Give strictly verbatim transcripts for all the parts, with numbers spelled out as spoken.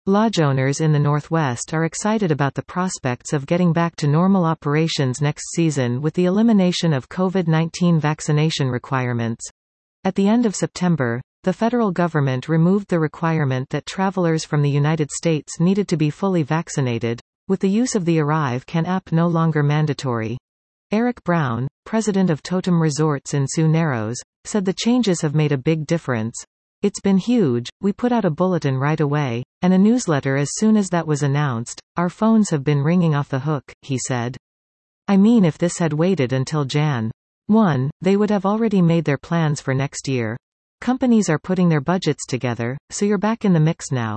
Lodge owners in the Northwest are excited about the prospects of getting back to normal operations next season with the elimination of COVID nineteen vaccination requirements. At the end of September, the federal government removed the requirement that travelers from the United States needed to be fully vaccinated, with the use of the Arrive Can app no longer mandatory. Eric Brown, president of Totem Resorts in Sioux Narrows, said the changes have made a big difference. It's been huge. We put out a bulletin right away, and a newsletter as soon as that was announced. Our phones have been ringing off the hook, he said. I mean, if this had waited until January first, they would have already made their plans for next year. Companies are putting their budgets together, so you're back in the mix now.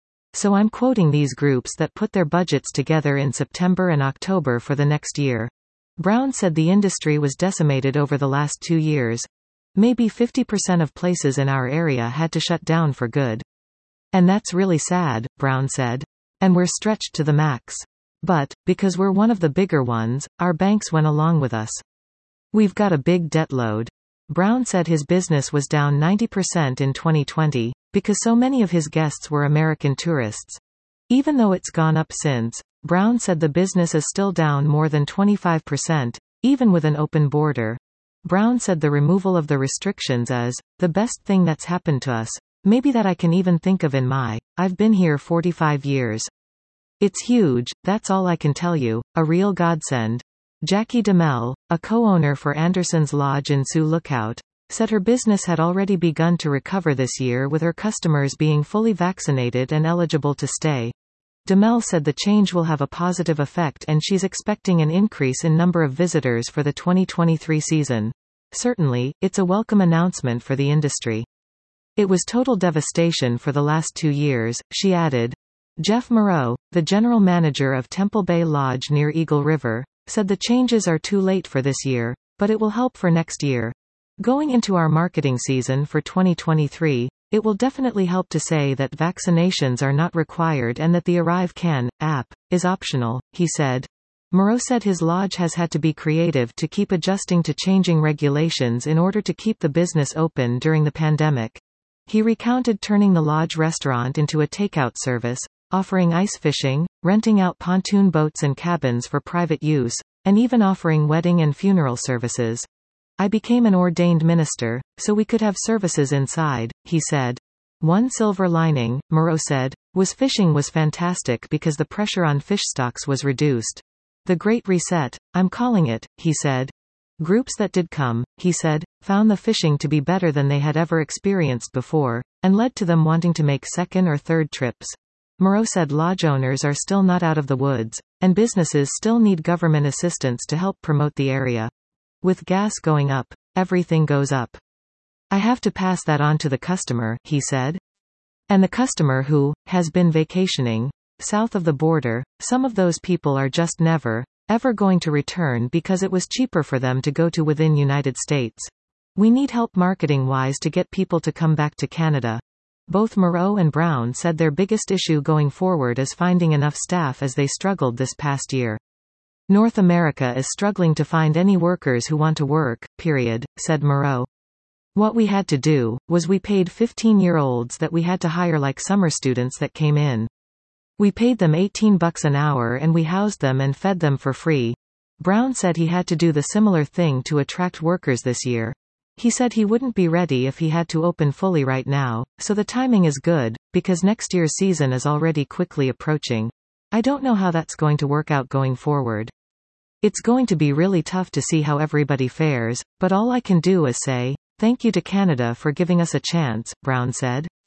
So I'm quoting these groups that put their budgets together in September and October for the next year. Brown said the industry was decimated over the last two years. Maybe fifty percent of places in our area had to shut down for good. And that's really sad, Brown said. And we're stretched to the max. But, because we're one of the bigger ones, our banks went along with us. We've got a big debt load. Brown said his business was down ninety percent in twenty twenty, because so many of his guests were American tourists. Even though it's gone up since, Brown said the business is still down more than twenty-five percent, even with an open border. Brown said the removal of the restrictions is the best thing that's happened to us, maybe that I can even think of in my, I've been here forty-five years. It's huge, that's all I can tell you, a real godsend. Jackie DeMel, a co-owner for Anderson's Lodge in Sioux Lookout, said her business had already begun to recover this year with her customers being fully vaccinated and eligible to stay. DeMel said the change will have a positive effect and she's expecting an increase in number of visitors for the twenty twenty-three season. Certainly, it's a welcome announcement for the industry. It was total devastation for the last two years, she added. Jeff Moreau, the general manager of Temple Bay Lodge near Eagle River, said the changes are too late for this year, but it will help for next year. Going into our marketing season for twenty twenty-three, it will definitely help to say that vaccinations are not required and that the Arrive Can app is optional, he said. Moreau said his lodge has had to be creative to keep adjusting to changing regulations in order to keep the business open during the pandemic. He recounted turning the lodge restaurant into a takeout service, offering ice fishing, renting out pontoon boats and cabins for private use, and even offering wedding and funeral services. I became an ordained minister, so we could have services inside, he said. One silver lining, Moreau said, was fishing was fantastic because the pressure on fish stocks was reduced. The Great Reset, I'm calling it, he said. Groups that did come, he said, found the fishing to be better than they had ever experienced before, and led to them wanting to make second or third trips. Moreau said lodge owners are still not out of the woods, and businesses still need government assistance to help promote the area. With gas going up, everything goes up. I have to pass that on to the customer, he said. And the customer who has been vacationing south of the border, some of those people are just never, ever going to return because it was cheaper for them to go to within United States. We need help marketing-wise to get people to come back to Canada. Both Moreau and Brown said their biggest issue going forward is finding enough staff as they struggled this past year. North America is struggling to find any workers who want to work, period, said Moreau. What we had to do, was we paid fifteen-year-olds that we had to hire like summer students that came in. We paid them eighteen bucks an hour and we housed them and fed them for free. Brown said he had to do the similar thing to attract workers this year. He said he wouldn't be ready if he had to open fully right now, so the timing is good, because next year's season is already quickly approaching. I don't know how that's going to work out going forward. It's going to be really tough to see how everybody fares, but all I can do is say, thank you to Canada for giving us a chance, Brown said.